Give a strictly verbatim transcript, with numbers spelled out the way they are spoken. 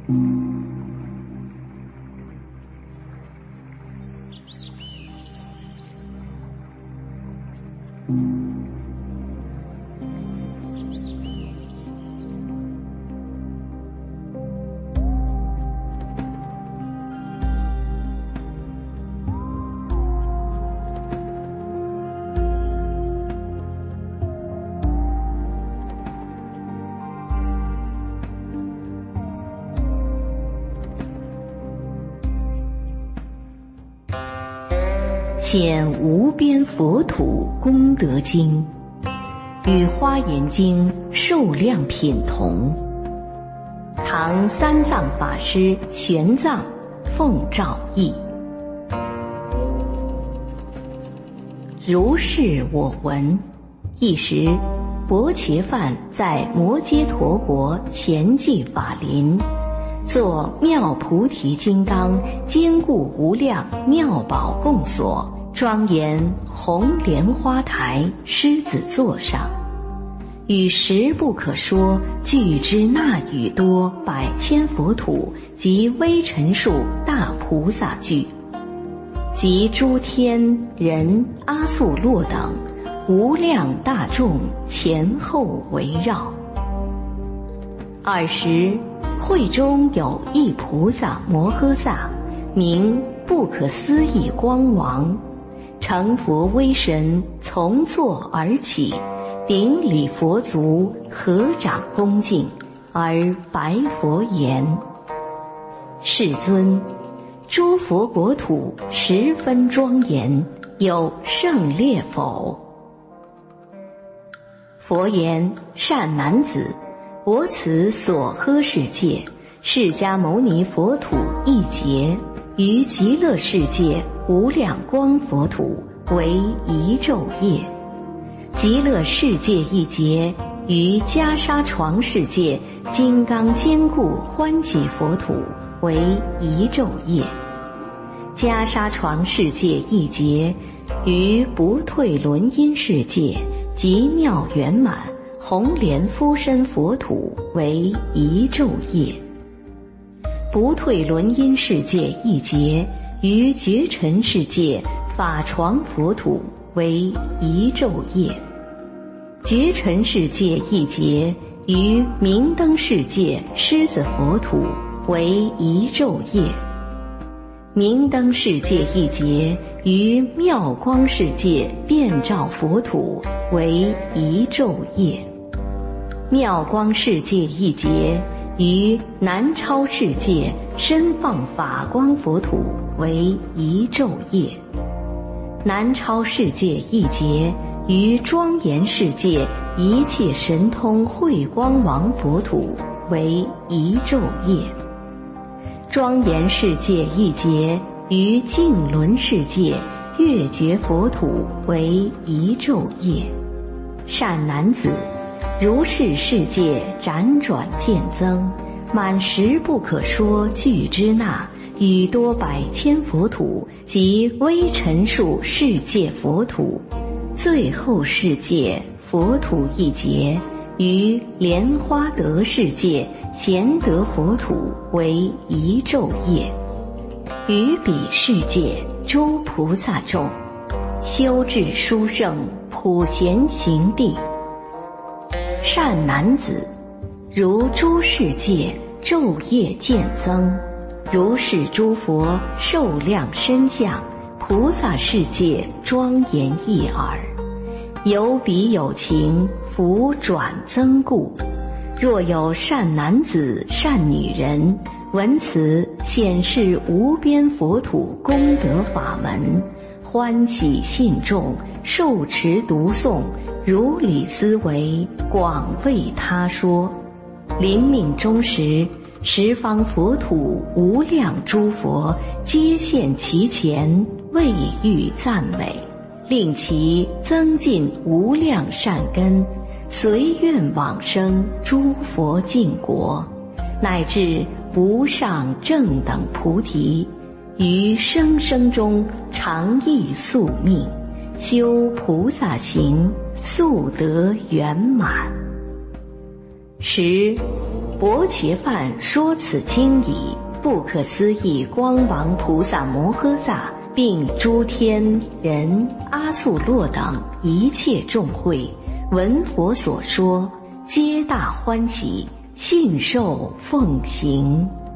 显无边佛土功德经，与华严经受量品同。唐三藏法师玄奘奉诏译。如是我闻。一时，薄伽梵在摩揭陀国前寂法林，作妙菩提金刚坚固无量妙宝供所，庄严红莲花台狮子座上，与实不可说具之那语多百千佛土及微尘数大菩萨聚，及诸天人阿宿洛等无量大众前后围绕。尔时，会中有一菩萨摩诃萨，名不可思议光王，成佛威神，从座而起，顶礼佛足，合掌恭敬，而白佛言：世尊，诸佛国土十分庄严，有胜劣否？佛言：善男子，我此所呵世界，释迦牟尼佛土一劫，于极乐世界无量光佛土为一昼夜，极乐世界一劫，于袈裟床世界金刚坚固欢喜佛土为一昼夜，袈裟床世界一劫，于不退轮音世界极妙圆满红莲夫身佛土为一昼夜，不退轮音世界一劫，于觉尘世界法床佛土为一昼夜，觉尘世界一劫，于明灯世界狮子佛土为一昼夜，明灯世界一劫，于妙光世界遍照佛土为一昼夜，妙光世界一劫，于南超世界身放法光佛土为一昼夜，南超世界一劫，于庄严世界一切神通慧光王佛土为一昼夜，庄严世界一劫，于净轮世界月觉佛土为一昼夜。善男子，如是世界辗转渐增，满十不可说具支那与多百千佛土及微尘数世界佛土，最后世界佛土一劫，于莲花德世界贤德佛土为一昼夜，于彼世界诸菩萨众修至殊胜普贤行地。善男子，如诸世界昼夜渐增，如是诸佛寿量身相，菩萨世界庄严一耳，有彼有情福转增故。若有善男子善女人闻此显示无边佛土功德法门，欢喜信众，受持读诵，如理思维，广为他说。临命终时，十方佛土无量诸佛皆现其前，为欲赞美，令其增进无量善根，随愿往生诸佛净国，乃至无上正等菩提，于生生中常益宿命，修菩萨行，速得圆满。十薄伽梵说此经已，不可思议光王菩萨摩诃萨并诸天人阿素洛等一切众会，闻佛所说，皆大欢喜，信受奉行。